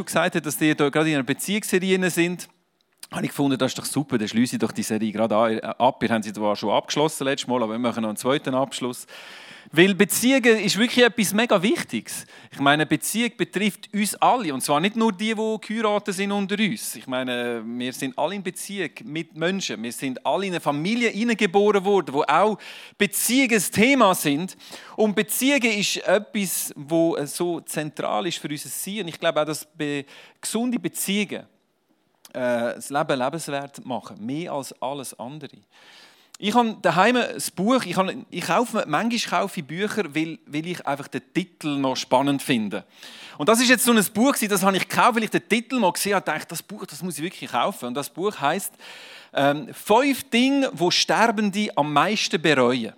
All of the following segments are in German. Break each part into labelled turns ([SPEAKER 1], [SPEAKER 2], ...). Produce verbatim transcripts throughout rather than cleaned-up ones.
[SPEAKER 1] gesagt hat, dass die da gerade in einer Beziehungsserie sind, habe ich gefunden, das ist doch super, dann schließe ich doch die Serie gerade ab. Wir haben sie zwar schon abgeschlossen letztes Mal, aber wir machen noch einen zweiten Abschluss. Weil Beziehungen ist wirklich etwas mega Wichtiges. Ich meine, Beziehung betrifft uns alle. Und zwar nicht nur die, die geheiratet sind unter uns. Ich meine, wir sind alle in Beziehung mit Menschen. Wir sind alle in eine Familie hineingeboren worden, wo auch Beziehungen ein Thema sind. Und Beziehungen ist etwas, das so zentral ist für unser Sein. Und ich glaube auch, dass gesunde Beziehungen das Leben lebenswert machen. Mehr als alles andere. Ich habe daheim ein Buch, ich, habe, ich kaufe, manchmal kaufe ich Bücher, weil, weil ich einfach den Titel noch spannend finde. Und das ist jetzt so ein Buch, das habe ich gekauft, weil ich den Titel mal gesehen habe und dachte, das Buch, das muss ich wirklich kaufen. Und das Buch heisst ähm, «Fünf Dinge, wo Sterbende am meisten bereuen».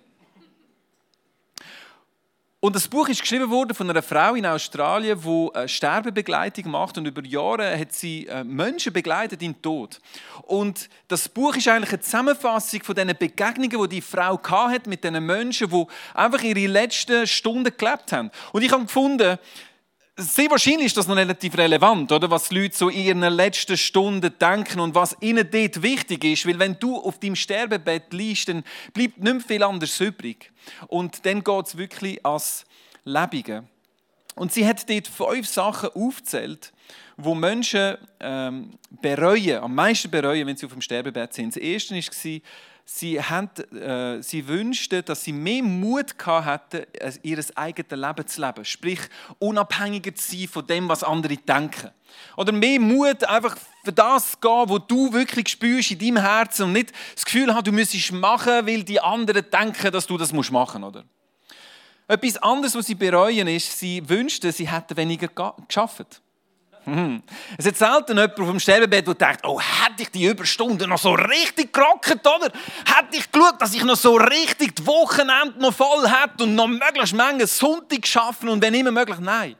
[SPEAKER 1] Und das Buch ist geschrieben worden von einer Frau in Australien, die eine Sterbebegleitung macht, und über Jahre hat sie Menschen begleitet in den Tod. Und das Buch ist eigentlich eine Zusammenfassung von diesen Begegnungen, die die Frau hatte mit diesen Menschen, die einfach ihre letzten Stunden gelebt haben. Und ich habe gefunden, sehr wahrscheinlich ist das noch relativ relevant, oder? Was die Leute so in ihren letzten Stunden denken und was ihnen dort wichtig ist. Weil wenn du auf deinem Sterbebett liegst, dann bleibt nicht mehr viel anderes übrig. Und dann geht es wirklich ans Lebige. Und sie hat dort fünf Sachen aufgezählt, wo Menschen ähm, bereuen, am meisten bereuen, wenn sie auf dem Sterbebett sind. Das erste war, Sie, haben, äh, sie wünschten, dass sie mehr Mut hatten, ihr eigenes Leben zu leben. Sprich, unabhängiger zu sein von dem, was andere denken. Oder mehr Mut, einfach für das zu gehen, was du wirklich spürst in deinem Herzen und nicht das Gefühl hast, du müsstest machen, weil die anderen denken, dass du das machen musst. Oder? Etwas anderes, was sie bereuen, ist, sie wünschten, sie hätten weniger gearbeitet. Mhm. Es hat selten jemand auf dem Sterbebett, der denkt, oh, hätte ich die Überstunden noch so richtig gerockt, oder? Hätte ich geschaut, dass ich noch so richtig die Wochenende noch voll hätte und noch möglichst Menge Sonntag schaffen und wenn immer möglich, nein.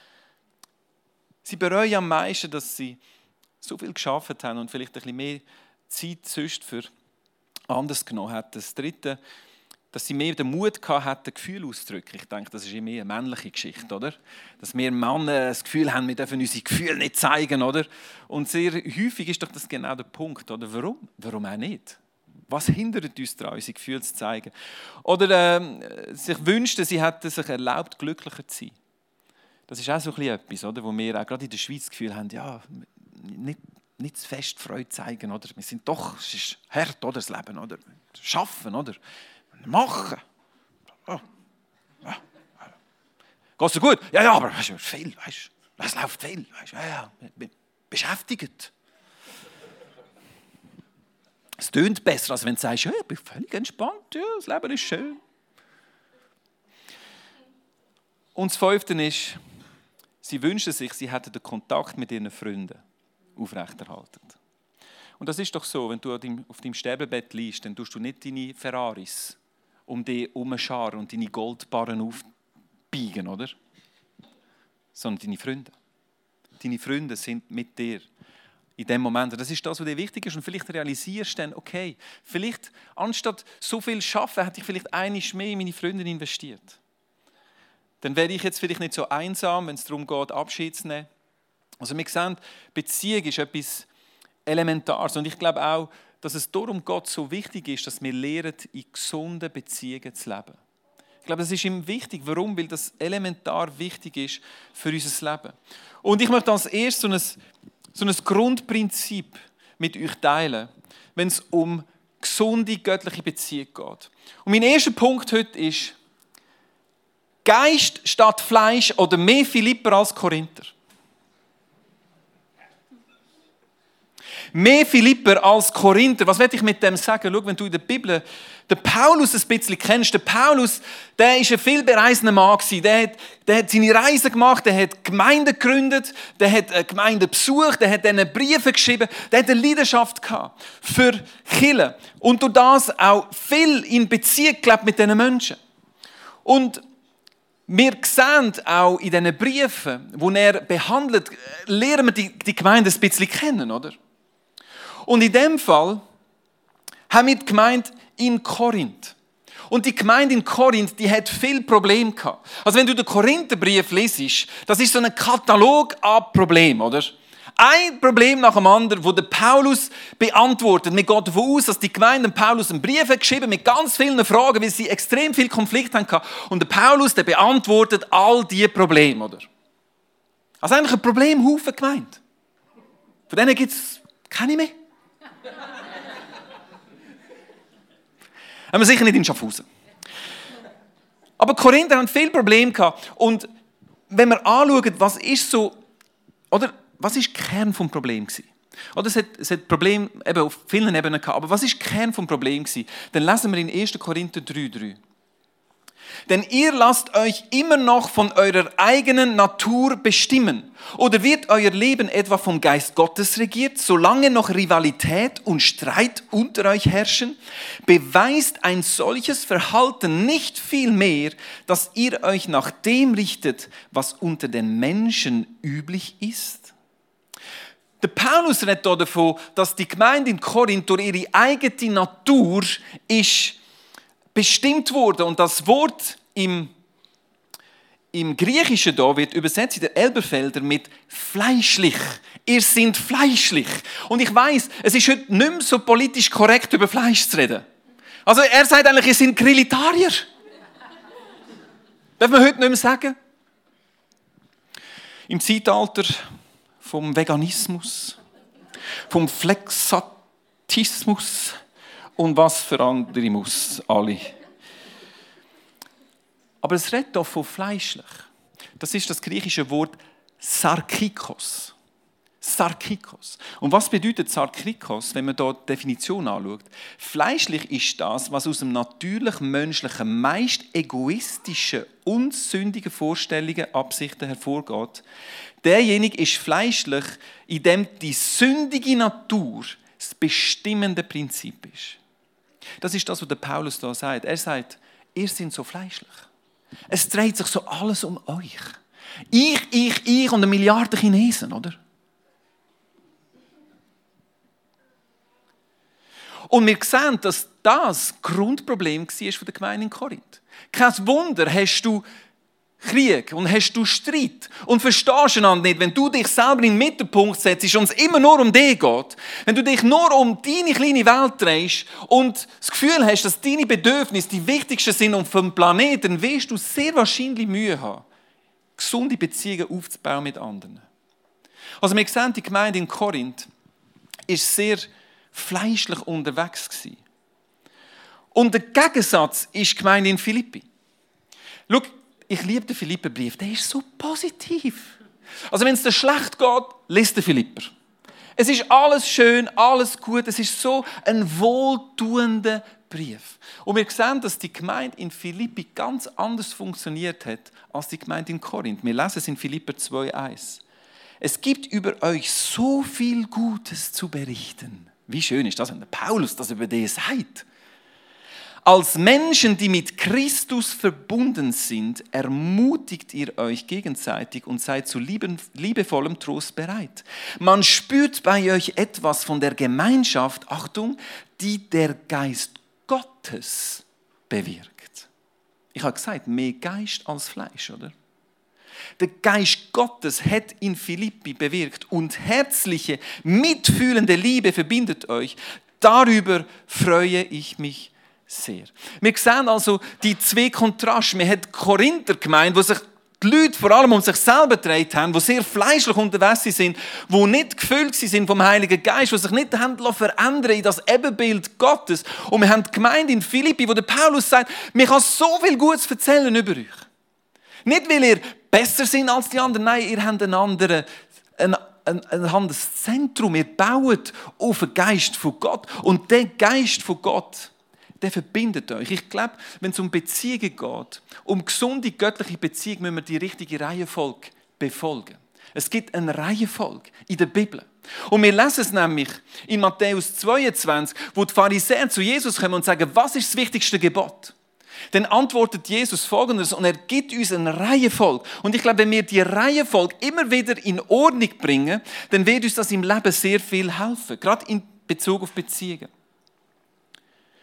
[SPEAKER 1] Sie bereuen am meisten, dass sie so viel geschafft haben und vielleicht ein bisschen mehr Zeit sonst für anders genommen hätten. Das Dritte, dass sie mehr den Mut hatten, Gefühle auszudrücken. Ich denke, das ist mehr eine männliche Geschichte, oder? Dass wir Männer das Gefühl haben, wir dürfen unsere Gefühle nicht zeigen, oder? Und sehr häufig ist doch das genau der Punkt, oder? Warum? Warum auch nicht? Was hindert uns daran, unsere Gefühle zu zeigen? Oder äh, sich wünschten, sie hätten sich erlaubt, glücklicher zu sein. Das ist auch so etwas, oder? Wo wir auch gerade in der Schweiz das Gefühl haben, ja, nicht, nicht zu fest Freude zeigen, oder? Wir sind doch, es ist hart, oder? Das Leben, oder? Schaffen, oder? Machen. Oh. Ja. Geht so gut? Ja, ja, aber weißt du, viel, weißt du, es läuft viel, weißt du, ja, ja, beschäftigt. Es tönt besser, als wenn du sagst, ja, ich bin völlig entspannt, ja, das Leben ist schön. Und das Fünfte ist, sie wünschen sich, sie hätten den Kontakt mit ihren Freunden aufrechterhalten. Und das ist doch so, wenn du auf deinem Sterbebett liegst, dann tust du nicht deine Ferraris um dich herumscharen und deine Goldbarren aufbiegen, oder? Sondern deine Freunde. Deine Freunde sind mit dir in dem Moment. Und das ist das, was dir wichtig ist. Und vielleicht realisierst du dann, okay, vielleicht anstatt so viel zu arbeiten, hätte ich vielleicht einmal mehr in meine Freunde investiert. Dann wäre ich jetzt vielleicht nicht so einsam, wenn es darum geht, Abschied zu nehmen. Also wir sehen, Beziehung ist etwas Elementares. Und ich glaube auch, dass es darum Gott so wichtig ist, dass wir lernen, in gesunden Beziehungen zu leben. Ich glaube, das ist ihm wichtig. Warum? Weil das elementar wichtig ist für unser Leben. Und ich möchte als erstes so ein, so ein Grundprinzip mit euch teilen, wenn es um gesunde göttliche Beziehung geht. Und mein erster Punkt heute ist, Geist statt Fleisch oder mehr Philipper als Korinther. Mehr Philipper als Korinther. Was will ich mit dem sagen? Schau, wenn du in der Bibel den Paulus ein bisschen kennst, der Paulus, der war ein viel bereisender Mann. Der hat, der hat seine Reisen gemacht, der hat Gemeinden gegründet, der hat Gemeinden besucht, der hat ihnen Briefe geschrieben, der hat eine Leidenschaft gehabt für Kirche. Und durch das auch viel in Beziehung gelebt mit diesen Menschen. Und wir sehen auch in diesen Briefen, die er behandelt, lernen wir die, die Gemeinde ein bisschen kennen, oder? Und in dem Fall haben wir die Gemeinde in Korinth. Und die Gemeinde in Korinth, die hat viel Probleme gehabt. Also wenn du den Korintherbrief liest, das ist so ein Katalog an Problemen, oder? Ein Problem nach dem anderen, das der Paulus beantwortet. Wir gehen davon aus, dass die Gemeinde Paulus einen Brief hat geschrieben mit ganz vielen Fragen, weil sie extrem viel Konflikt hatten. Und der Paulus, der beantwortet all diese Probleme, oder? Also eigentlich ein Problemhaufen Gemeinde. Von denen gibt es keine mehr. Aber sicher nicht in Schaffhausen. Aber die Korinther haben viele Probleme gehabt. Und wenn wir anschauen, was ist so, oder was ist der Kern des Problems? Oder es hat, es hat Probleme eben auf vielen Ebenen gehabt. Aber was ist der Kern des Problems? Dann lesen wir in erster Korinther drei drei. Denn ihr lasst euch immer noch von eurer eigenen Natur bestimmen. Oder wird euer Leben etwa vom Geist Gottes regiert, solange noch Rivalität und Streit unter euch herrschen? Beweist ein solches Verhalten nicht viel mehr, dass ihr euch nach dem richtet, was unter den Menschen üblich ist? Der Paulus redet hier davon, dass die Gemeinde in Korinth durch ihre eigene Natur ist bestimmt wurde. Und das Wort im, im Griechischen da wird übersetzt in der Elberfelder mit fleischlich. Ihr seid fleischlich. Und ich weiss, es ist heute nicht mehr so politisch korrekt, über Fleisch zu reden. Also er sagt eigentlich, ihr seid Grillitarier. Darf man heute nicht mehr sagen? Im Zeitalter vom Veganismus, vom Flexatismus, und was für andere muss, alle. Aber es redet doch von fleischlich. Das ist das griechische Wort Sarkikos. Sarkikos. Und was bedeutet Sarkikos, wenn man da die Definition anschaut? Fleischlich ist das, was aus dem natürlich menschlichen, meist egoistischen, unsündigen Vorstellungen, Absichten hervorgeht. Derjenige ist fleischlich, in dem die sündige Natur das bestimmende Prinzip ist. Das ist das, was der Paulus da sagt. Er sagt, ihr seid so fleischlich. Es dreht sich so alles um euch. Ich, ich, ich und eine Milliarde Chinesen, oder? Und wir sehen, dass das Grundproblem war von der Gemeinde in Korinth. Kein Wunder, hast du Krieg und hast du Streit und verstehst einander nicht, wenn du dich selber in den Mittelpunkt setzt und es immer nur um dich geht, wenn du dich nur um deine kleine Welt drehst und das Gefühl hast, dass deine Bedürfnisse die wichtigsten sind und vom Planeten, dann wirst du sehr wahrscheinlich Mühe haben, gesunde Beziehungen aufzubauen mit anderen. Also wir sehen, die Gemeinde in Korinth ist sehr fleischlich unterwegs gewesen. Und der Gegensatz ist die Gemeinde in Philippi. Schau, ich liebe den Philipperbrief, der ist so positiv. Also wenn es dir schlecht geht, lies den Philipper. Es ist alles schön, alles gut, es ist so ein wohltuender Brief. Und wir sehen, dass die Gemeinde in Philippi ganz anders funktioniert hat als die Gemeinde in Korinth. Wir lesen es in Philipper zwei eins. Es gibt über euch so viel Gutes zu berichten. Wie schön ist das, wenn der Paulus das über dich sagt. Als Menschen, die mit Christus verbunden sind, ermutigt ihr euch gegenseitig und seid zu liebevollem Trost bereit. Man spürt bei euch etwas von der Gemeinschaft, Achtung, die der Geist Gottes bewirkt. Ich habe gesagt, mehr Geist als Fleisch, oder? Der Geist Gottes hat in Philippi bewirkt und herzliche, mitfühlende Liebe verbindet euch. Darüber freue ich mich sehr. Wir sehen also die zwei Kontraste. Wir haben die Korinther gemeint, wo sich die Leute vor allem um sich selber gedreht haben, die sehr fleischlich unterwegs sind, die nicht gefüllt sind vom Heiligen Geist, die sich nicht haben verändern in das Ebenbild Gottes. Und wir haben die Gemeinde in Philippi, wo der Paulus sagt, mir kann so viel Gutes erzählen über euch. Nicht, weil ihr besser seid als die anderen, nein, ihr habt einen anderen, ein, ein, ein anderes Zentrum. Ihr baut auf den Geist von Gott. Und der Geist von Gott, der verbindet euch. Ich glaube, wenn es um Beziehungen geht, um gesunde göttliche Beziehungen, müssen wir die richtige Reihenfolge befolgen. Es gibt eine Reihenfolge in der Bibel. Und wir lesen es nämlich in Matthäus zweiundzwanzig, wo die Pharisäer zu Jesus kommen und sagen, was ist das wichtigste Gebot? Dann antwortet Jesus Folgendes und er gibt uns eine Reihenfolge. Und ich glaube, wenn wir die Reihenfolge immer wieder in Ordnung bringen, dann wird uns das im Leben sehr viel helfen, gerade in Bezug auf Beziehungen.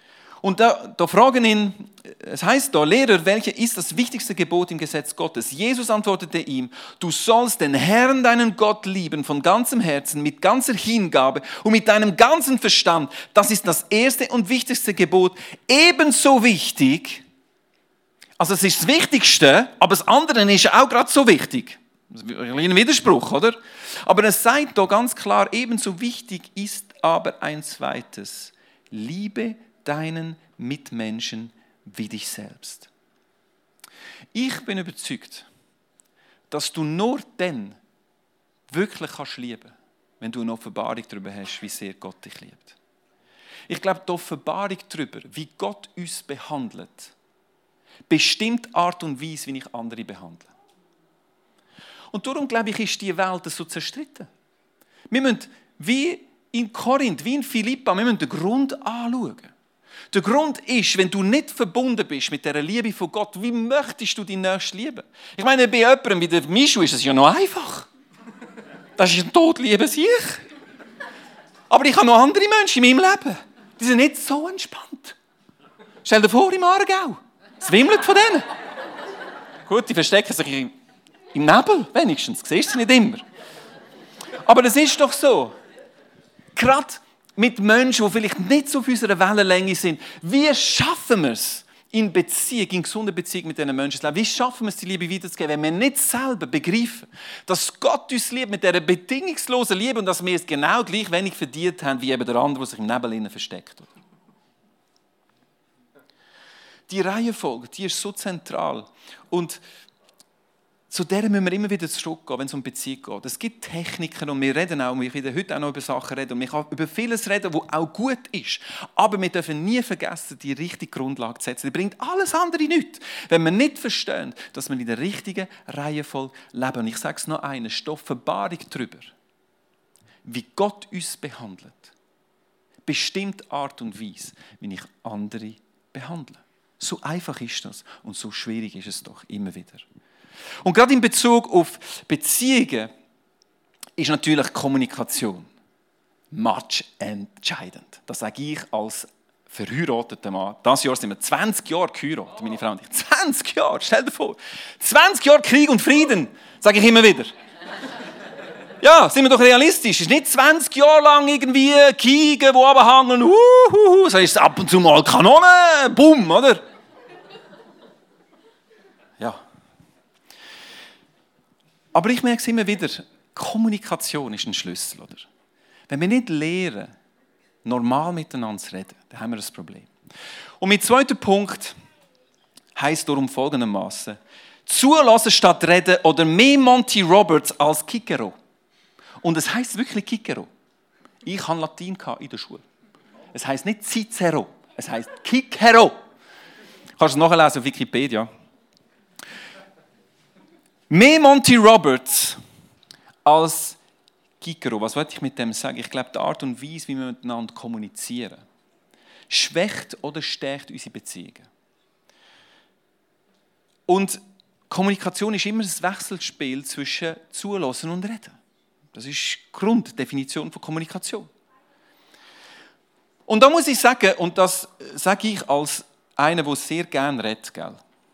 [SPEAKER 1] Und da, da fragen ihn, es heißt da, Lehrer, welches ist das wichtigste Gebot im Gesetz Gottes? Jesus antwortete ihm, du sollst den Herrn, deinen Gott, lieben von ganzem Herzen, mit ganzer Hingabe und mit deinem ganzen Verstand. Das ist das erste und wichtigste Gebot. Ebenso wichtig, also es ist das Wichtigste, aber das andere ist auch gerade so wichtig. Das ist ein Widerspruch, oder? Aber es sagt da ganz klar, ebenso wichtig ist aber ein zweites. Liebe deinen Mitmenschen wie dich selbst. Ich bin überzeugt, dass du nur dann wirklich kannst lieben, wenn du eine Offenbarung darüber hast, wie sehr Gott dich liebt. Ich glaube, die Offenbarung darüber, wie Gott uns behandelt, bestimmt die Art und Weise, wie ich andere behandle. Und darum, glaube ich, ist die Welt so zerstritten. Wir müssen, wie in Korinth, wie in Philippa, wir müssen den Grund anschauen. Der Grund ist, wenn du nicht verbunden bist mit dieser Liebe von Gott, wie möchtest du deinen Nächsten lieben? Ich meine, bei jemandem wie der Mischu ist es ja noch einfach. Das ist ein Todliebe sich. Aber ich habe noch andere Menschen in meinem Leben. Die sind nicht so entspannt. Stell dir vor, im Aargau. Es wimmelt von denen. Gut, die verstecken sich im, im Nebel, wenigstens. Du siehst sie nicht immer. Aber es ist doch so. Gerade mit Menschen, die vielleicht nicht so auf unserer Wellenlänge sind. Wie schaffen wir es, in Beziehung, in gesunder Beziehung mit diesen Menschen zu leben? Wie schaffen wir es, die Liebe weiterzugeben, wenn wir nicht selber begreifen, dass Gott uns liebt mit dieser bedingungslosen Liebe und dass wir es genau gleich wenig verdient haben, wie eben der andere, der sich im Nebel versteckt. Die Reihenfolge, die ist so zentral. Und zu der müssen wir immer wieder zurückgehen, wenn es um Beziehung geht. Es gibt Techniken und wir reden auch, wir werden heute auch noch über Sachen reden und wir können über vieles reden, was auch gut ist. Aber wir dürfen nie vergessen, die richtige Grundlage zu setzen. Die bringt alles andere nichts, wenn wir nicht verstehen, dass wir in der richtigen Reihenfolge leben. Und ich sage es noch eines, die Offenbarung darüber, wie Gott uns behandelt, bestimmt Art und Weise, wie ich andere behandle. So einfach ist das und so schwierig ist es doch immer wieder. Und gerade in Bezug auf Beziehungen ist natürlich Kommunikation much entscheidend. Das sage ich als verheirateter Mann. Dieses Jahr sind wir zwanzig Jahre geheiratet, meine Frau und ich. zwanzig Jahre, stell dir vor. zwanzig Jahre Krieg und Frieden, sage ich immer wieder. Ja, sind wir doch realistisch. Es ist nicht zwanzig Jahre lang irgendwie Kriege, die runterhängen, uhuhu, so ist es ab und zu mal Kanone, bumm, oder? Ja. Aber ich merke es immer wieder, Kommunikation ist ein Schlüssel, oder? Wenn wir nicht lernen, normal miteinander zu reden, dann haben wir ein Problem. Und mein zweiter Punkt heisst darum folgendermaßen: Zulassen statt reden oder mehr Monty Roberts als Cicero. Und es heisst wirklich Cicero. Ich hatte Latein in der Schule. Es heisst nicht Cicero, es heisst Cicero. Kannst du es nachlesen auf Wikipedia. Mehr Monty Roberts als Cicero. Was wollte ich mit dem sagen? Ich glaube, die Art und Weise, wie wir miteinander kommunizieren, schwächt oder stärkt unsere Beziehungen. Und Kommunikation ist immer ein Wechselspiel zwischen Zuhören und Reden. Das ist die Grunddefinition von Kommunikation. Und da muss ich sagen, und das sage ich als einer, der sehr gerne redet, gell?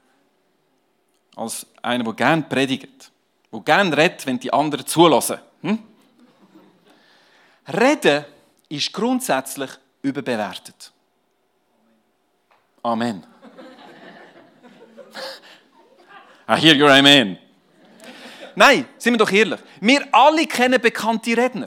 [SPEAKER 1] Als einer, der gerne predigt, der gerne redet, wenn die anderen zulassen. Hm? Reden ist grundsätzlich überbewertet. Amen. I hear your Amen. Nein, sind wir doch ehrlich. Wir alle kennen bekannte Redner.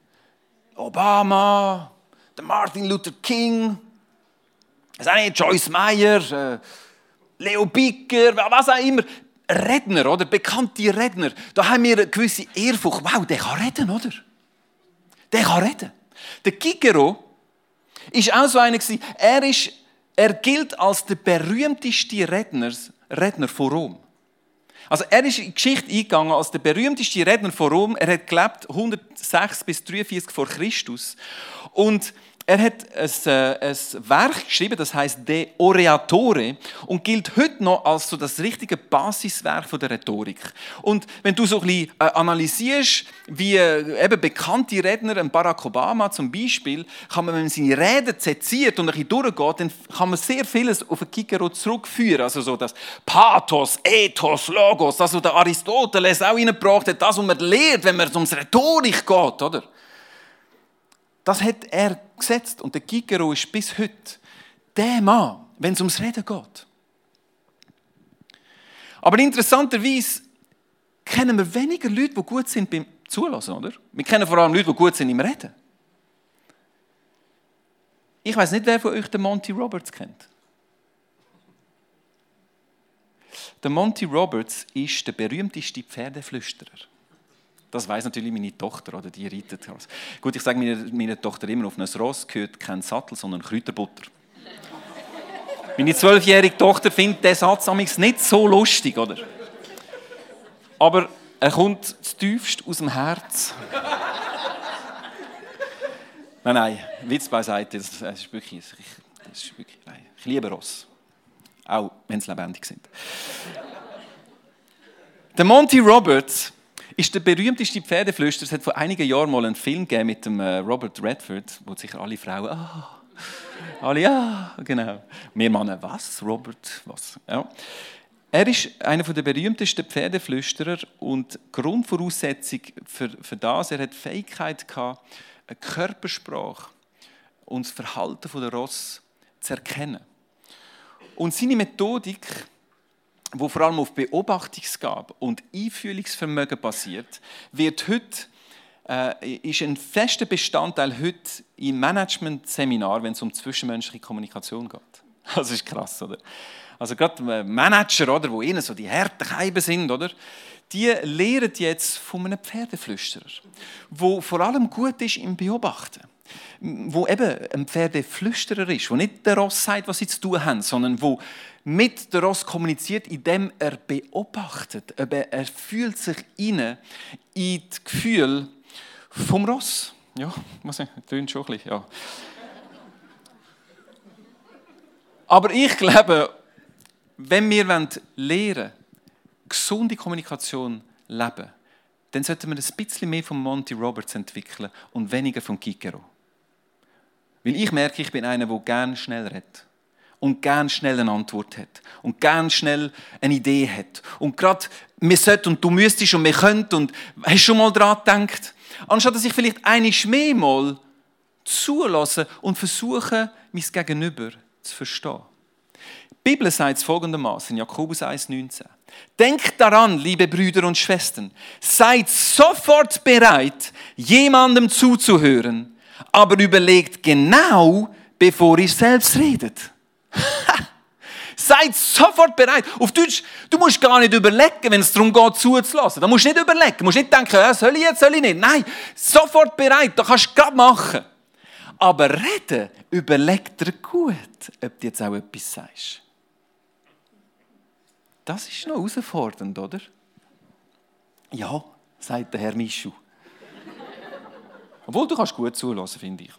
[SPEAKER 1] Obama, der Martin Luther King, Joyce Meyer, äh, Leo Bicker, was auch immer. Redner, oder? Bekannte Redner. Da haben wir eine gewisse Ehrfurcht. Wow, der kann reden, oder? Der kann reden. Der Cicero war auch so einer. Er, ist, er gilt als der berühmteste Redner, Redner von Rom. Also er ist in die Geschichte eingegangen als der berühmteste Redner von Rom. Er hat gelebt hundertsechs bis dreiundvierzig vor Christus. Und Er hat ein, äh, ein Werk geschrieben, das heißt De Oratore und gilt heute noch als so das richtige Basiswerk von der Rhetorik. Und wenn du so ein bisschen äh, analysierst, wie äh, eben bekannte Redner, ein Barack Obama zum Beispiel, kann man, wenn man seine Reden seziert und ein bisschen durchgeht, dann kann man sehr vieles auf den Cicero zurückführen. Also so das Pathos, Ethos, Logos, das, was der Aristoteles auch reingebracht hat, das, was man lernt, wenn man ums Rhetorik geht, oder? Das hat er gesetzt und der Cicero ist bis heute der Mann, wenn es ums Reden geht. Aber interessanterweise kennen wir weniger Leute, die gut sind beim Zulassen, oder? Wir kennen vor allem Leute, die gut sind im Reden. Ich weiß nicht, wer von euch den Monty Roberts kennt. Der Monty Roberts ist der berühmteste Pferdeflüsterer. Das weiss natürlich meine Tochter, oder? Die reitet Ross. Gut, ich sage meiner, meiner Tochter immer, auf ein Ross gehört kein Sattel, sondern Kräuterbutter. Meine zwölfjährige Tochter findet diesen Satz amigs nicht so lustig, oder? Aber er kommt tiefst aus dem Herz. Nein, nein, Witz beiseite, das ist wirklich, das ist wirklich nein. Ich liebe Ross. Auch wenn sie lebendig sind. Der Monty Roberts ist der berühmteste Pferdeflüsterer. Es hat vor einigen Jahren mal einen Film gegeben mit dem Robert Redford, wo sicher alle Frauen, ah, alle, ja, genau. Wir Männer, was? Robert, was? Ja. Er ist einer der berühmtesten Pferdeflüsterer und Grundvoraussetzung für, für das, er hat die Fähigkeit gehabt, eine Körpersprache und das Verhalten der Ross zu erkennen. Und seine Methodik, wo vor allem auf Beobachtungsgabe und Einfühlungsvermögen basiert, wird heute, äh, ist ein fester Bestandteil heute im Management-Seminar, wenn es um zwischenmenschliche Kommunikation geht. Das ist krass, oder? Also gerade Manager, oder, wo ihnen so die harten Keiben sind, oder? Die lehren jetzt von einem Pferdeflüsterer, wo vor allem gut ist im Beobachten. Wo eben ein Pferdeflüsterer ist, wo nicht der Ross sagt, was sie zu tun haben, sondern wo mit der Ross kommuniziert, indem er beobachtet. Er fühlt sich rein in das Gefühl vom Ross. Ja, muss ich, das tönt schon ein bisschen, ja. Aber ich glaube, wenn wir lernen wollen, gesunde Kommunikation leben, dann sollten wir ein bisschen mehr von Monty Roberts entwickeln und weniger von Cicero. Weil ich merke, ich bin einer, der gerne schnell redet und gerne schnell eine Antwort hat und gerne schnell eine Idee hat. Und gerade, wir sollten und du müsstest und wir könnten und hast du schon mal daran gedacht? Anstatt dass ich vielleicht einmal mehr mal zulasse und versuche, mein Gegenüber zu verstehen. Die Bibel sagt es folgendermaßen in Jakobus eins neunzehn. Denkt daran, liebe Brüder und Schwestern, seid sofort bereit, jemandem zuzuhören, aber überlegt genau, bevor ihr selbst redet. Seid sofort bereit. Auf Deutsch, du musst gar nicht überlegen, wenn es darum geht, zuzulassen. Da musst du nicht überlegen. Du musst nicht denken, ja, soll ich jetzt, soll ich nicht. Nein, sofort bereit. Das kannst du gerade machen. Aber reden, überleg dir gut, ob du jetzt auch etwas sagst. Das ist noch herausfordernd, oder? Ja, sagt der Herr Mischu. Obwohl, du kannst gut zulassen, finde ich.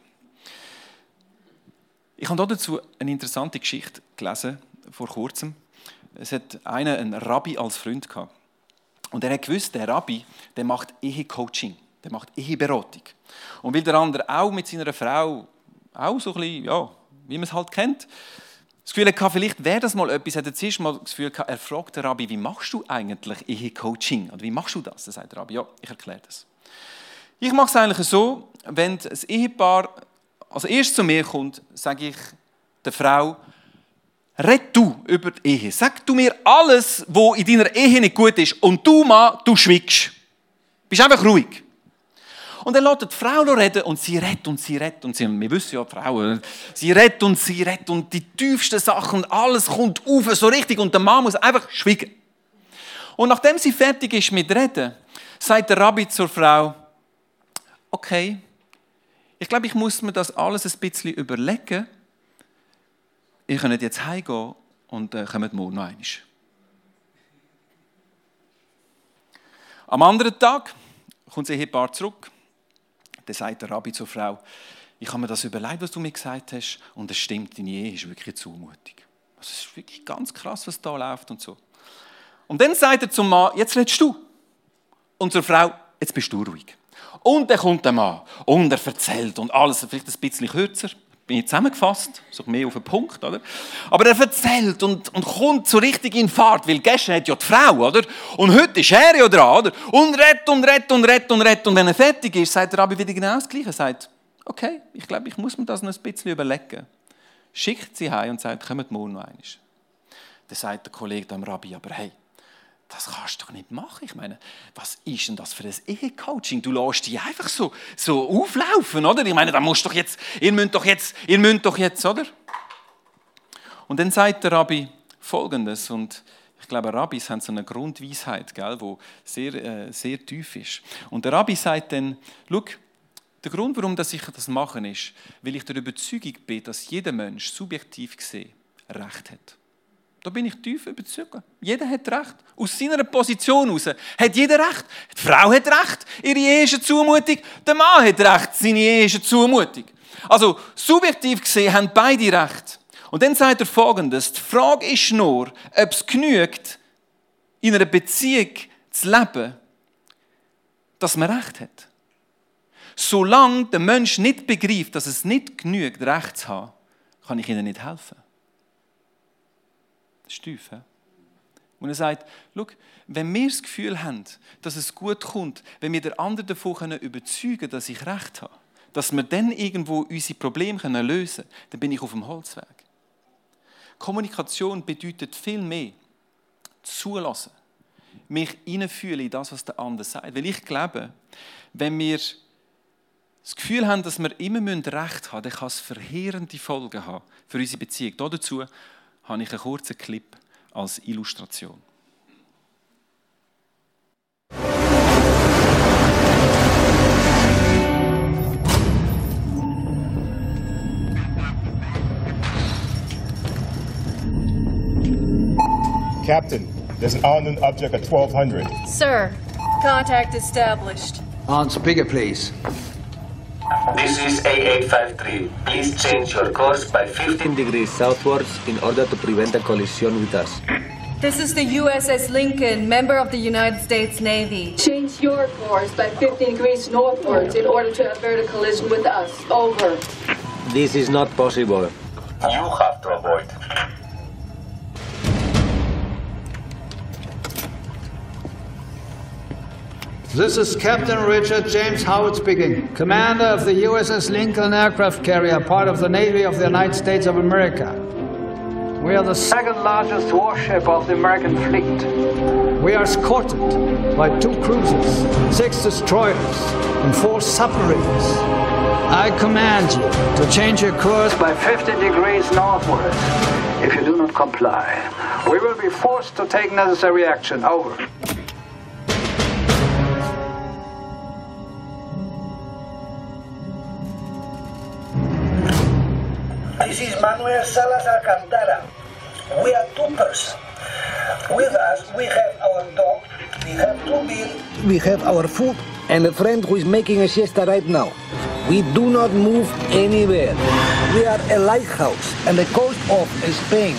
[SPEAKER 1] Ich habe dazu eine interessante Geschichte gelesen, vor kurzem. Es hat einen, einen Rabbi als Freund gehabt. Und er hat gewusst, der Rabbi, der macht Ehecoaching, der macht Eheberatung. Und weil der andere auch mit seiner Frau, auch so ein bisschen, ja, wie man es halt kennt, das Gefühl hatte, vielleicht wäre das mal etwas, hat er zuerst mal das Gefühl gehabt, er fragt den Rabbi, wie machst du eigentlich Ehecoaching? Oder wie machst du das? Dann sagt der Rabbi, ja, ich erkläre das. Ich mache es eigentlich so, wenn das Ehepaar als erstes zu mir kommt, sage ich der Frau, red du über die Ehe. Sag du mir alles, was in deiner Ehe nicht gut ist. Und du, Mann, du schweigst. Bist einfach ruhig. Und dann lässt die Frau noch reden und sie redet und sie redet. Und sie, wir wissen ja, die Frauen, sie redet und sie redet und die tiefsten Sachen und alles kommt auf, so richtig. Und der Mann muss einfach schweigen. Und nachdem sie fertig ist mit Reden, sagt der Rabbi zur Frau, okay, ich glaube, ich muss mir das alles ein bisschen überlegen. Ihr könnt jetzt heimgehen und äh, kommt morgen noch einmal. Am anderen Tag kommt das Ehepaar zurück. Dann sagt der Rabbi zur Frau, ich habe mir das überlegt, was du mir gesagt hast, und es stimmt, deine Ehe ist wirklich eine Zumutung. Das ist wirklich ganz krass, was da läuft und so. Und dann sagt er zum Mann, jetzt redest du. Und zur Frau, jetzt bist du ruhig. Und dann kommt der Mann und er erzählt und alles, vielleicht ein bisschen kürzer, bin ich zusammengefasst, so mehr auf den Punkt, oder? Aber er erzählt und, und kommt so richtig in Fahrt, weil gestern hat ja die Frau, oder? Und heute ist er ja dran, oder? Und redet und redet und redet und redet. Und wenn er fertig ist, sagt der Rabbi wieder genau das Gleiche. Er sagt, okay, ich glaube, ich muss mir das noch ein bisschen überlegen. Schickt sie heim und sagt, kommt morgen noch einmal. Dann sagt der Kollege dem Rabbi, aber hey, das kannst du doch nicht machen. Ich meine, was ist denn das für ein Ehecoaching? Du lässt dich einfach so, so auflaufen, oder? Ich meine, da musst doch jetzt, ihr müsst doch jetzt, ihr müsst doch jetzt, oder? Und dann sagt der Rabbi Folgendes, und ich glaube, Rabbis haben so eine Grundweisheit, gell, die sehr, äh, sehr tief ist. Und der Rabbi sagt dann, schau, der Grund, warum ich das mache, ist, weil ich der Überzeugung bin, dass jeder Mensch subjektiv gesehen Recht hat. Da bin ich tief überzeugt. Jeder hat Recht. Aus seiner Position heraus hat jeder Recht. Die Frau hat Recht, ihre Ehe ist eine Zumutung. Der Mann hat Recht, seine Ehe ist eine Zumutung. Also subjektiv gesehen haben beide Recht. Und dann sagt er Folgendes: Die Frage ist nur, ob es genügt, in einer Beziehung zu leben, dass man Recht hat. Solange der Mensch nicht begreift, dass es nicht genügt, Recht zu haben, kann ich ihnen nicht helfen. Das ist tief, he? Und er sagt, schau, wenn wir das Gefühl haben, dass es gut kommt, wenn wir den anderen davon überzeugen können, dass ich Recht habe, dass wir dann irgendwo unsere Probleme lösen können, dann bin ich auf dem Holzweg. Kommunikation bedeutet viel mehr zulassen, mich hineinfühlen in das, was der andere sagt. Weil ich glaube, wenn wir das Gefühl haben, dass wir immer Recht haben müssen, dann kann es verheerende Folgen haben für unsere Beziehung. Dazu habe ich einen kurzen Clip als Illustration.
[SPEAKER 2] Captain, there's an unknown object at twelve hundred.
[SPEAKER 3] Sir, contact established.
[SPEAKER 4] On speaker, please.
[SPEAKER 5] This is A eight five three. Please change your course by fifteen degrees southwards in order to prevent a collision with us.
[SPEAKER 3] This is the U S S Lincoln, member of the United States Navy.
[SPEAKER 6] Change your course by fifteen degrees northwards in order to avert a collision with us. Over.
[SPEAKER 5] This is not possible. You have to avoid.
[SPEAKER 4] This is Captain Richard James Howard speaking, commander of the U S S Lincoln aircraft carrier, part of the Navy of the United States of America. We are the second largest warship of the American fleet. We are escorted by two cruisers, six destroyers, and four submarines. I command you to change your course by fifty degrees northward. If you do not comply, we will be forced to take necessary action. Over.
[SPEAKER 7] This is Manuel Salas Alcantara. We are two persons. With us, we have our dog, we have two beers,
[SPEAKER 8] we have our food, and a friend who is making a siesta right now. We do not move anywhere. We are a lighthouse on the coast of Spain.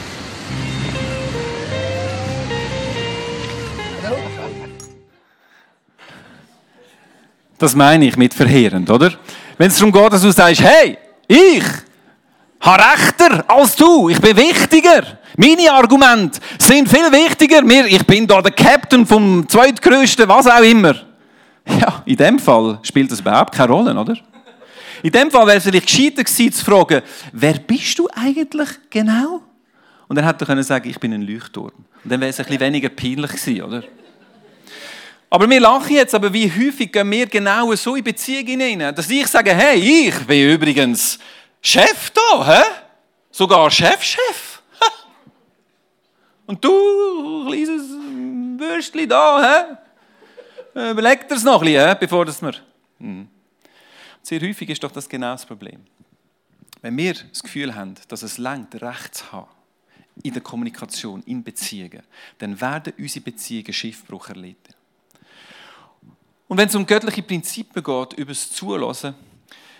[SPEAKER 1] Das meine ich mit verheerend, oder? Wenn es darum geht, dass du sagst, hey, ich habe rechter als du, ich bin wichtiger. Meine Argumente sind viel wichtiger. Ich bin da der Captain vom zweitgrößten, was auch immer. Ja, in dem Fall spielt das überhaupt keine Rolle, oder? In dem Fall wäre es vielleicht gescheiter gewesen, zu fragen, wer bist du eigentlich genau? Und dann hätte er können sagen, ich bin ein Leuchtturm. Und dann wäre es ein bisschen weniger peinlich gewesen, oder? Aber wir lachen jetzt, aber wie häufig gehen wir genau so in Beziehungen hinein, dass ich sage, hey, ich bin übrigens Chef da, hä? Sogar Chefchef. Und du, kleines Würstchen da, hä? Überleg dir es noch ein bisschen, hä? Bevor das wir... Hm. Sehr häufig ist doch das genau das Problem. Wenn wir das Gefühl haben, dass es reicht, Recht zu haben, in der Kommunikation, in Beziehungen, dann werden unsere Beziehungen Schiffbruch erleiden. Und wenn es um göttliche Prinzipien geht, über das Zulassen,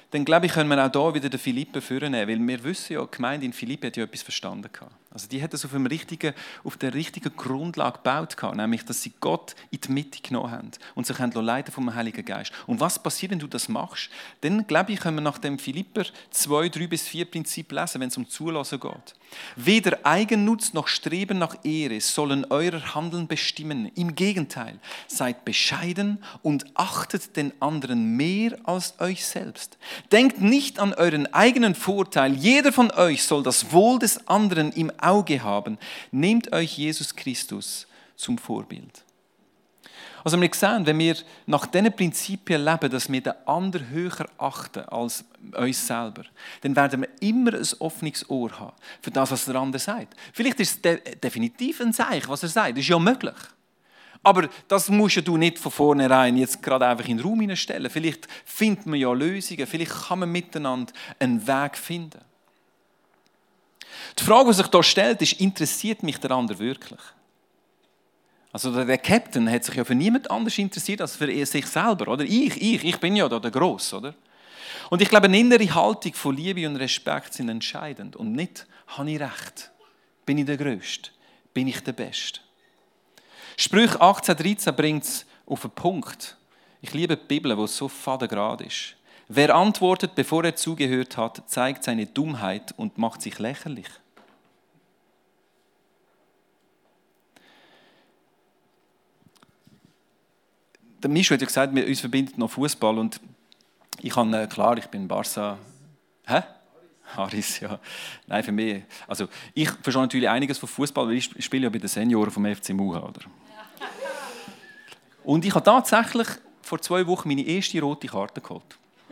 [SPEAKER 1] dann glaube ich, können wir auch hier wieder den Philippe vornehmen, weil wir wissen ja, die Gemeinde in Philippi hat ja etwas verstanden gehabt. Also die hat das auf, dem richtigen, auf der richtigen Grundlage gebaut gehabt, nämlich, dass sie Gott in die Mitte genommen haben und sich haben leiten vom Heiligen Geist. Und was passiert, wenn du das machst? Dann, glaube ich, können wir nach dem Philipper zwei, drei bis vier Prinzip lesen, wenn es um Zulassen geht. Weder Eigennutz noch Streben nach Ehre sollen euer Handeln bestimmen. Im Gegenteil, seid bescheiden und achtet den anderen mehr als euch selbst. Denkt nicht an euren eigenen Vorteil. Jeder von euch soll das Wohl des anderen im Auge haben. Nehmt euch Jesus Christus zum Vorbild. Also wir sehen, wenn wir nach diesen Prinzipien leben, dass wir den anderen höher achten als uns selber, dann werden wir immer ein offenes Ohr haben für das, was der andere sagt. Vielleicht ist es de- definitiv ein Zeichen, was er sagt. Das ist ja möglich. Aber das musst du nicht von vornherein jetzt gerade einfach in den Raum hineinstellen. Vielleicht findet man ja Lösungen, vielleicht kann man miteinander einen Weg finden. Die Frage, die sich hier stellt, ist, interessiert mich der andere wirklich? Also der Captain hat sich ja für niemand anders interessiert als für sich selber, oder? Ich, ich, ich bin ja da der Gross, oder? Und ich glaube, eine innere Haltung von Liebe und Respekt sind entscheidend. Und nicht, habe ich recht? Bin ich der Größte? Bin ich der Beste? Sprüche achtzehn dreizehn bringt es auf den Punkt. Ich liebe die Bibel, wo es so fadengrad ist. Wer antwortet, bevor er zugehört hat, zeigt seine Dummheit und macht sich lächerlich. Der Micho hat ja gesagt, wir, uns verbindet noch Fußball und ich habe, klar, ich bin Barca. Hä? Haris, ja. Nein, für mich, also ich verstehe natürlich einiges von Fußball, weil ich spiele ja bei den Senioren vom F C Muha, oder? Und ich habe tatsächlich vor zwei Wochen meine erste rote Karte geholt.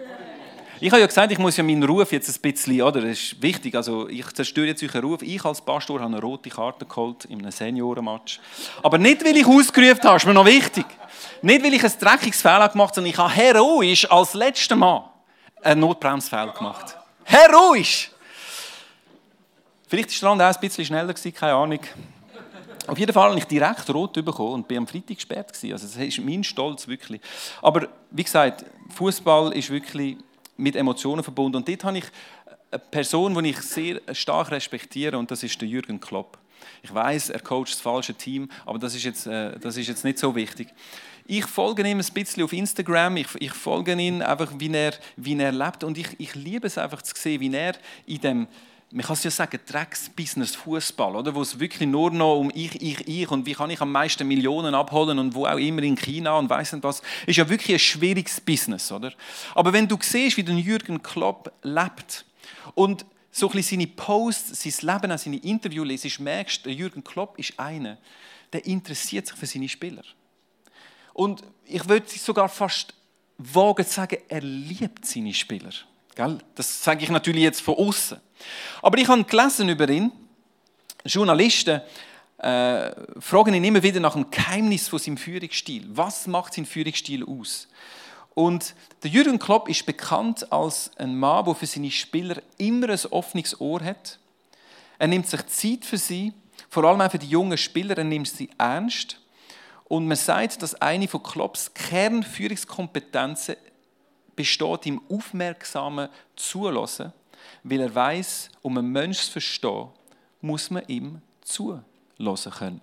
[SPEAKER 1] Ich habe ja gesagt, ich muss ja meinen Ruf jetzt ein bisschen, oder? Das ist wichtig, also ich zerstöre jetzt euren Ruf. Ich als Pastor habe eine rote Karte geholt in einem Seniorenmatch. Aber nicht, weil ich ausgerufen habe, ist mir noch wichtig. Nicht, weil ich ein dreckiges Foul gemacht habe, sondern ich habe heroisch als letzter Mann einen Notbremsfoul gemacht. Heroisch! Vielleicht war der andere auch ein bisschen schneller, keine Ahnung. Auf jeden Fall habe ich direkt rot bekommen und bin am Freitag gesperrt. Also das ist mein Stolz, wirklich. Aber wie gesagt, Fußball ist wirklich mit Emotionen verbunden. Und dort habe ich eine Person, die ich sehr stark respektiere, und das ist der Jürgen Klopp. Ich weiß, er coacht das falsche Team, aber das ist jetzt, äh, das ist jetzt nicht so wichtig. Ich folge ihm ein bisschen auf Instagram, ich, ich folge ihm einfach, wie er, wie er lebt, und ich, ich liebe es einfach zu sehen, wie er in dem, man kann es ja sagen, Drecksbusiness Fußball, oder, wo es wirklich nur noch um ich, ich, ich und wie kann ich am meisten Millionen abholen und wo auch immer in China und weiss nicht was, ist ja wirklich ein schwieriges Business, oder? Aber wenn du siehst, wie der Jürgen Klopp lebt und so ein bisschen seine Posts, sein Leben, auch seine Interviews lesest, merkst du, Jürgen Klopp ist einer, der interessiert sich für seine Spieler. Und ich würde sogar fast wagen zu sagen, er liebt seine Spieler. Das sage ich natürlich jetzt von außen. Aber ich habe gelesen über ihn, Journalisten äh, fragen ihn immer wieder nach dem Geheimnis von seinem Führungsstil. Was macht seinen Führungsstil aus? Und der Jürgen Klopp ist bekannt als ein Mann, der für seine Spieler immer ein offenes Ohr hat. Er nimmt sich Zeit für sie, vor allem auch für die jungen Spieler, er nimmt sie ernst. Und man sagt, dass eine von Klopps Kernführungskompetenzen besteht im aufmerksamen Zuhören, weil er weiss, um einen Menschen zu verstehen, muss man ihm zuhören können.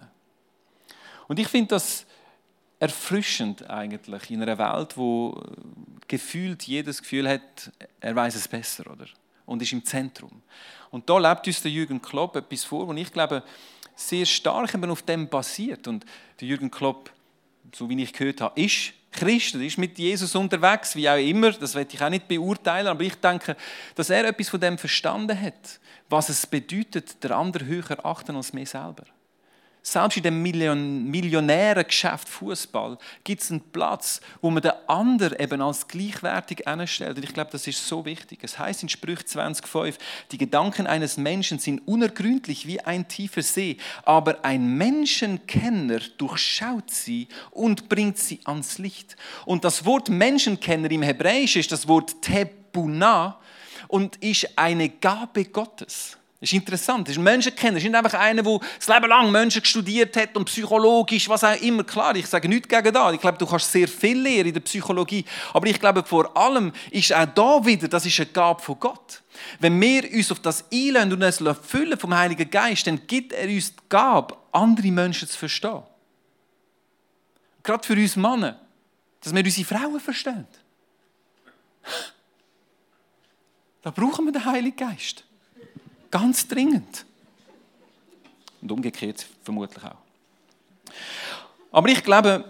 [SPEAKER 1] Und ich finde das erfrischend eigentlich in einer Welt, wo gefühlt jedes Gefühl hat, er weiß es besser, oder? Und ist im Zentrum. Und da lebt uns der Jürgen Klopp etwas vor, und ich glaube, sehr stark eben auf dem basiert. Und der Jürgen Klopp, so wie ich gehört habe, ist Christ, ist mit Jesus unterwegs, wie auch immer. Das will ich auch nicht beurteilen, aber ich denke, dass er etwas von dem verstanden hat, was es bedeutet, der andere höher achten als mir selber. Selbst in dem Million- millionären Geschäft Fußball gibt es einen Platz, wo man den anderen eben als gleichwertig anstellt. Und ich glaube, das ist so wichtig. Es heißt in Sprüche zwanzig fünf, die Gedanken eines Menschen sind unergründlich wie ein tiefer See, aber ein Menschenkenner durchschaut sie und bringt sie ans Licht. Und das Wort Menschenkenner im Hebräisch ist das Wort Tebunah und ist eine Gabe Gottes. Das ist interessant. Das ist ein Menschenkenner. Das ist nicht einfach einer, der das Leben lang Menschen studiert hat und psychologisch, was auch immer. Klar, ich sage nichts gegen das. Ich glaube, du kannst sehr viel lernen in der Psychologie. Aber ich glaube, vor allem ist auch da wieder, das ist eine Gabe von Gott. Wenn wir uns auf das einlassen und uns füllen vom Heiligen Geist, dann gibt er uns die Gabe, andere Menschen zu verstehen. Gerade für uns Männer, dass wir unsere Frauen verstehen. Da brauchen wir den Heiligen Geist. Ganz dringend. Und umgekehrt vermutlich auch. Aber ich glaube,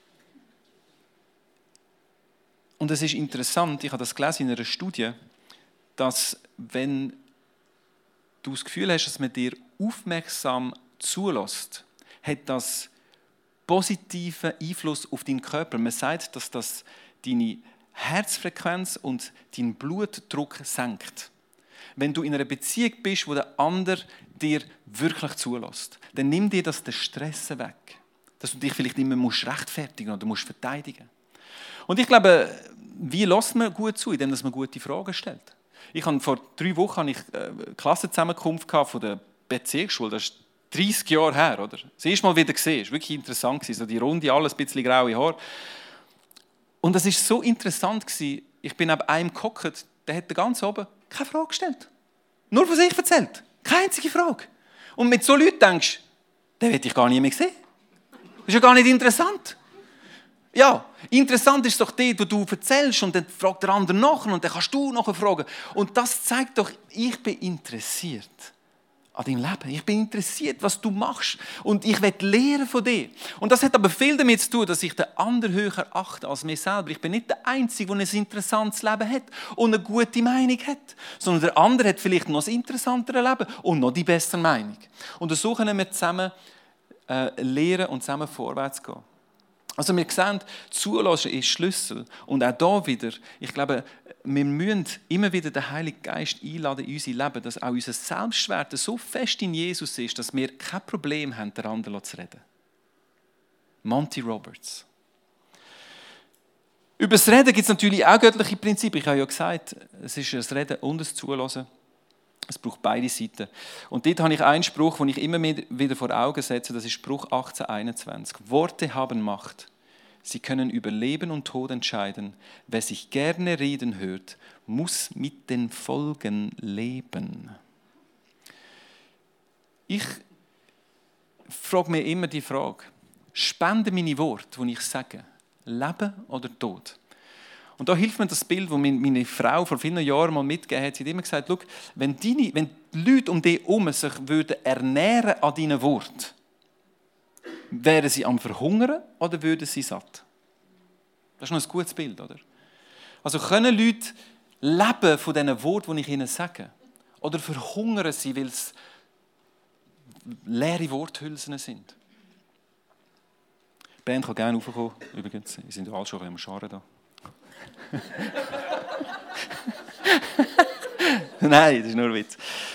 [SPEAKER 1] und es ist interessant, ich habe das gelesen in einer Studie, dass wenn du das Gefühl hast, dass man dir aufmerksam zulässt, hat das positiven Einfluss auf deinen Körper. Man sagt, dass das deine Herzfrequenz und deinen Blutdruck senkt. Wenn du in einer Beziehung bist, wo der andere dir wirklich zulässt, dann nimm dir das den Stress weg. Dass du dich vielleicht immer musst rechtfertigen oder musst verteidigen. Und ich glaube, wie lässt man gut zu, indem man gute Fragen stellt? Ich habe vor drei Wochen eine Klassenzusammenkunft von der Bezirksschule. Das ist dreißig Jahre her, oder? Das erste Mal wieder gesehen. Es war wirklich interessant. So die Runde, alles ein bisschen graue Haare. Und es war so interessant. Ich bin neben einem gehockt, der hat ganz oben keine Frage gestellt. Nur von sich erzählt. Keine einzige Frage. Und mit so Leuten denkst du, den hätte ich gar nicht mehr gesehen. Das ist ja gar nicht interessant. Ja, interessant ist doch dort, wo du erzählst und dann fragt der andere nach und dann kannst du nachher fragen. Und das zeigt doch, ich bin interessiert an deinem Leben. Ich bin interessiert, was du machst. Und ich will lernen von dir. Und das hat aber viel damit zu tun, dass ich den anderen höher achte als mich selber. Ich bin nicht der Einzige, der ein interessantes Leben hat und eine gute Meinung hat. Sondern der andere hat vielleicht noch ein interessanteres Leben und noch die bessere Meinung. Und so können wir zusammen äh, lernen und zusammen vorwärts gehen. Also wir sehen, Zulassen ist Schlüssel. Und auch da wieder, ich glaube, wir müssen immer wieder den Heiligen Geist einladen in unser Leben, dass auch unser Selbstwert so fest in Jesus ist, dass wir kein Problem haben, den anderen zu reden. Monty Roberts. Über das Reden gibt es natürlich auch göttliche Prinzipien. Ich habe ja gesagt, es ist das Reden und das Zulassen. Es braucht beide Seiten. Und dort habe ich einen Spruch, den ich immer wieder vor Augen setze, das ist Spruch achtzehn einundzwanzig. Worte haben Macht. Sie können über Leben und Tod entscheiden. Wer sich gerne reden hört, muss mit den Folgen leben. Ich frage mir immer die Frage, spenden meine Worte, die ich sage, Leben oder Tod? Und da hilft mir das Bild, das meine Frau vor vielen Jahren mal mitgegeben hat. Sie hat immer gesagt, schau, wenn, deine, wenn die Leute um dich herum sich würden ernähren an deinen Worten, wären sie am Verhungern oder würden sie satt? Das ist noch ein gutes Bild, oder? Also können Leute leben von diesen Worten, die ich ihnen sage? Oder verhungern sie, weil es leere Worthülsen sind? Die Band kann gerne raufkommen. Übrigens, wir sind ja alle schon am Scharen da. Nein, das ist nur ein Witz.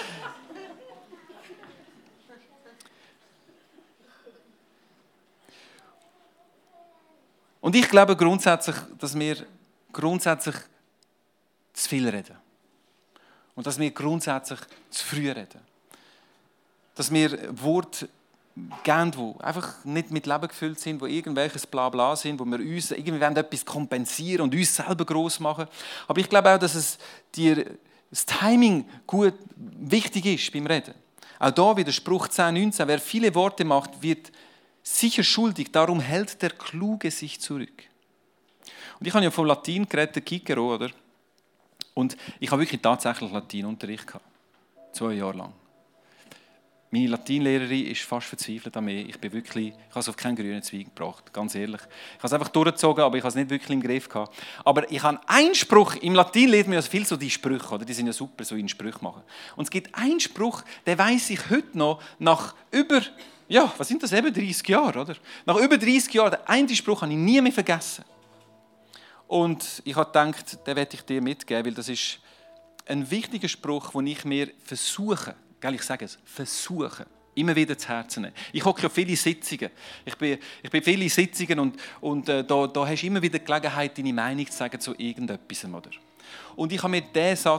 [SPEAKER 1] Und ich glaube grundsätzlich, dass wir grundsätzlich zu viel reden. Und dass wir grundsätzlich zu früh reden. Dass wir Worte geben, die einfach nicht mit Leben gefüllt sind, die irgendwelches Blabla sind, wo wir uns irgendwie etwas kompensieren und uns selber gross machen. Aber ich glaube auch, dass es dir das Timing gut wichtig ist beim Reden. Auch da wieder Spruch zehn neunzehn. Wer viele Worte macht, wird sicher schuldig. Darum hält der Kluge sich zurück. Und ich habe ja vom Latein geredet, Cicero, oder? Und ich habe wirklich tatsächlich Latinunterricht gehabt. Zwei Jahre lang. Meine Latinlehrerin ist fast verzweifelt an mir. Ich bin wirklich, ich habe es auf keinen grünen Zweig gebracht, ganz ehrlich. Ich habe es einfach durchgezogen, aber ich habe es nicht wirklich im Griff gehabt. Aber ich habe einen Spruch, im Latin lernt man ja viel so die Sprüche, oder? Die sind ja super, so in Sprüche machen. Und es gibt einen Spruch, den weiss ich heute noch, nach über, ja, was sind das, eben dreißig Jahre, oder? Nach über dreißig Jahren, den einen Spruch habe ich nie mehr vergessen. Und ich habe gedacht, den werde ich dir mitgeben, weil das ist ein wichtiger Spruch, den ich mir versuche, ich sage es, versuchen, immer wieder zu Herzen nehmen. Ich hocke ja viele Sitzungen. Ich bin, ich bin viele Sitzungen und, und äh, da, da hast du immer wieder die Gelegenheit, deine Meinung zu sagen zu irgendetwas. Oder? Und ich habe mir diesen Satz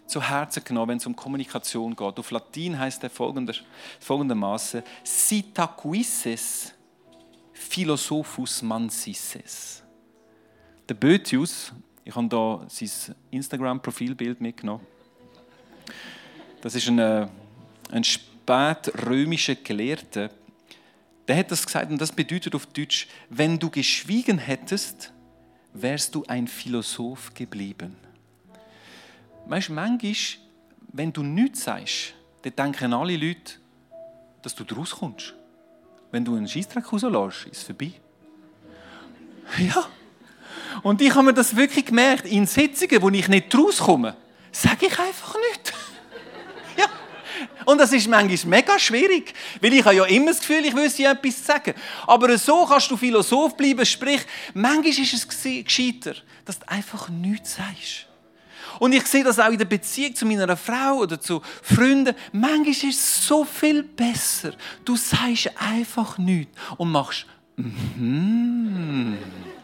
[SPEAKER 1] zu Herzen genommen, wenn es um Kommunikation geht. Auf Latein heißt er folgender, folgendermaßen: Sitacuisses philosophus mansises. Der Boëthius, ich habe hier sein Instagram-Profilbild mitgenommen. Das ist ein, ein spätrömischer Gelehrter. Der hat das gesagt und das bedeutet auf Deutsch: Wenn du geschwiegen hättest, wärst du ein Philosoph geblieben. Weißt du, manchmal, wenn du nichts sagst, dann denken alle Leute, dass du daraus kommst. Wenn du einen Scheissdreck rauslässt, ist es vorbei. Ja. Und ich habe mir das wirklich gemerkt. In Sitzungen, wo ich nicht rauskomme, sage ich einfach nichts. Ja. Und das ist manchmal mega schwierig, weil ich habe ja immer das Gefühl, ich wüsste etwas sagen. Aber so kannst du Philosoph bleiben, sprich, manchmal ist es gescheiter, dass du einfach nichts sagst. Und ich sehe das auch in der Beziehung zu meiner Frau oder zu Freunden. Manchmal ist es so viel besser. Du sagst einfach nichts und machst mhm.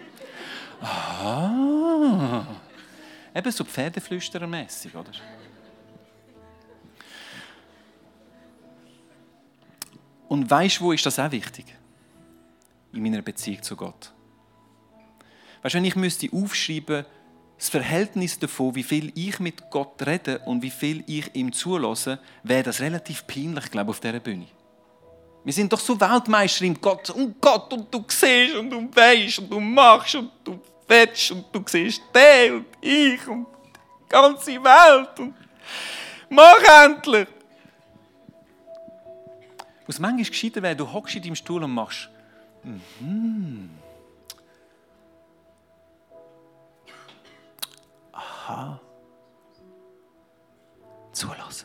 [SPEAKER 1] Ah. Eben so Pferdeflüsterermässig, oder? Und weißt du, wo ist das auch wichtig? In meiner Beziehung zu Gott. Weißt du, wenn ich müsste aufschreiben, das Verhältnis davon, wie viel ich mit Gott rede und wie viel ich ihm zulasse, wäre das relativ peinlich, glaube ich, auf dieser Bühne. Wir sind doch so Weltmeister im Gott. Und Gott, und du siehst und du weisst und du machst und du willst und du siehst den und ich und die ganze Welt. Und mach endlich! Was manchmal gescheiter wäre, du hockst in deinem Stuhl und machst mhm. Aha. Zulassen.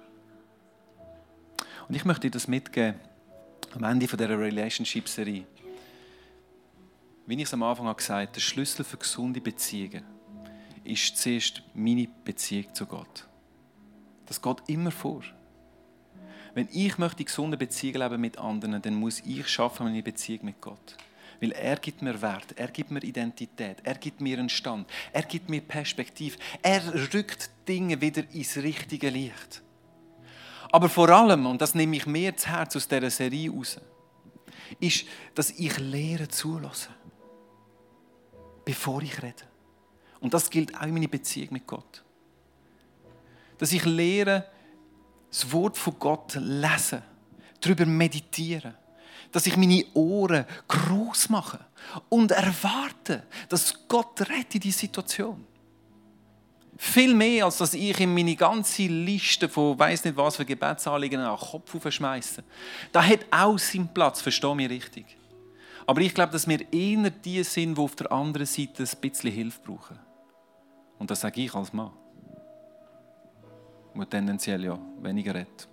[SPEAKER 1] Und ich möchte dir das mitgeben am Ende dieser Relationship-Serie. Wie ich es am Anfang gesagt habe, der Schlüssel für gesunde Beziehungen ist zuerst meine Beziehung zu Gott. Das geht immer vor. Wenn ich möchte gesunde Beziehungen leben mit anderen, dann muss ich schaffen meine Beziehung mit Gott. Weil er gibt mir Wert, er gibt mir Identität, er gibt mir einen Stand, er gibt mir Perspektive, er rückt Dinge wieder ins richtige Licht. Aber vor allem, und das nehme ich mir zu Herz aus dieser Serie raus, ist, dass ich lehre zulassen, bevor ich rede. Und das gilt auch in meiner Beziehung mit Gott. Dass ich lehre, das Wort von Gott lesen, darüber meditieren. Dass ich meine Ohren gross mache und erwarte, dass Gott rettet in diese Situation. Viel mehr, als dass ich in meine ganze Liste von weiss nicht was für Gebetsanliegen an den Kopf verschmeiße. Das hat auch seinen Platz, verstehe mich richtig. Aber ich glaube, dass wir eher die sind, die auf der anderen Seite ein bisschen Hilfe brauchen. Und das sage ich als Mann. Der tendenziell ja weniger redet.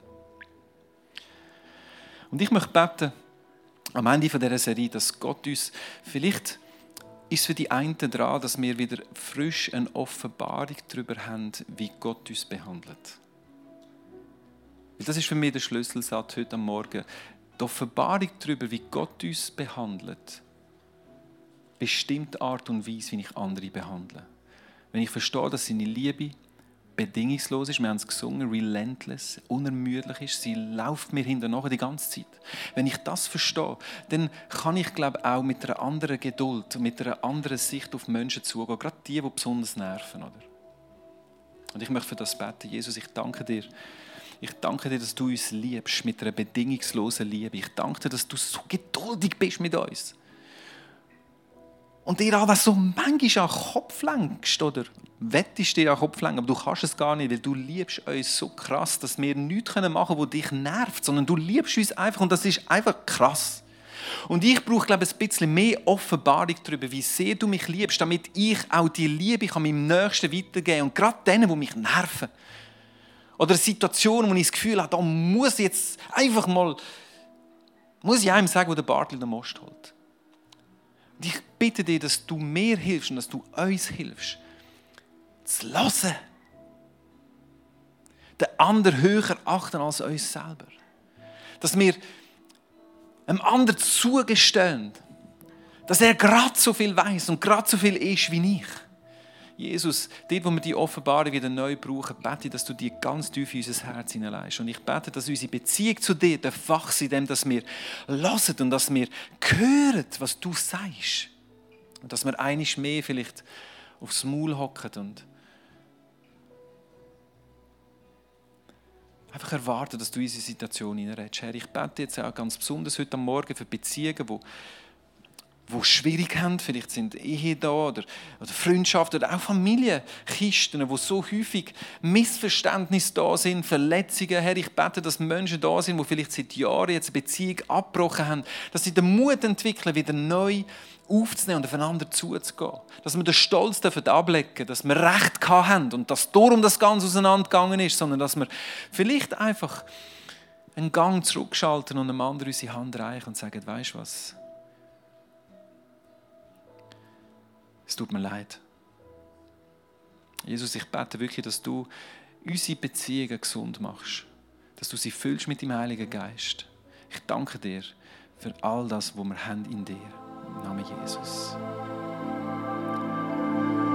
[SPEAKER 1] Und ich möchte beten, am Ende dieser Serie, dass Gott uns, vielleicht ist es für die einen dran, dass wir wieder frisch eine Offenbarung darüber haben, wie Gott uns behandelt. Weil das ist für mich der Schlüsselsatz heute am Morgen. Die Offenbarung darüber, wie Gott uns behandelt, bestimmt die Art und Weise, wie ich andere behandle. Wenn ich verstehe, dass seine Liebe bedingungslos ist, wir haben es gesungen, relentless, unermüdlich ist, sie läuft mir hinterher die ganze Zeit. Wenn ich das verstehe, dann kann ich, glaube ich, auch mit einer anderen Geduld, mit einer anderen Sicht auf Menschen zugehen, gerade die, die besonders nerven. Oder? Und ich möchte für das beten. Jesus, ich danke dir. Ich danke dir, dass du uns liebst mit einer bedingungslosen Liebe. Ich danke dir, dass du so geduldig bist mit uns. Und dir auch, was so manchmal an den Kopf lenkst, oder wettest dir an den Kopf lenken, aber du kannst es gar nicht, weil du liebst uns so krass, dass wir nichts machen können, was dich nervt, sondern du liebst uns einfach und das ist einfach krass. Und ich brauche, glaube ich, ein bisschen mehr Offenbarung darüber, wie sehr du mich liebst, damit ich auch die Liebe kann meinem Nächsten weitergeben kann und gerade denen, die mich nerven. Oder Situationen, wo ich das Gefühl habe, da muss ich jetzt einfach mal, muss ich einem sagen, wo der Bartel den Most holt. Und ich bitte dir, dass du mir hilfst und dass du uns hilfst, zu hören. Den anderen höher achten als uns selber. Dass wir einem anderen zugestehen, dass er gerade so viel weiß und gerade so viel ist wie ich. Jesus, dort, wo wir die Offenbarung wieder neu brauchen, bete ich, dass du die ganz tief in unser Herz hineinlegst. Und ich bete, dass unsere Beziehung zu dir wachsen, indem dass wir hören und dass wir hören, was du sagst. Und dass wir einmal mehr vielleicht aufs Maul hocken und einfach erwarten, dass du in unsere Situation hineinredest. Herr, ich bete jetzt auch ganz besonders heute Morgen für Beziehungen, die die schwierig haben, vielleicht sind Ehe da oder, oder Freundschaften oder auch Familienkisten, wo so häufig Missverständnisse da sind, Verletzungen. Herr, ich bete, dass Menschen da sind, die vielleicht seit Jahren jetzt eine Beziehung abgebrochen haben, dass sie den Mut entwickeln, wieder neu aufzunehmen und aufeinander zuzugehen. Dass wir den Stolz ablegen dürfen, dass wir Recht haben und dass darum das Ganze auseinandergegangen ist, sondern dass wir vielleicht einfach einen Gang zurückschalten und einem anderen unsere Hand reichen und sagen, weisst du was? Es tut mir leid. Jesus, ich bete wirklich, dass du unsere Beziehungen gesund machst. Dass du sie füllst mit dem Heiligen Geist. Ich danke dir für all das, was wir haben in dir. Im Namen Jesus.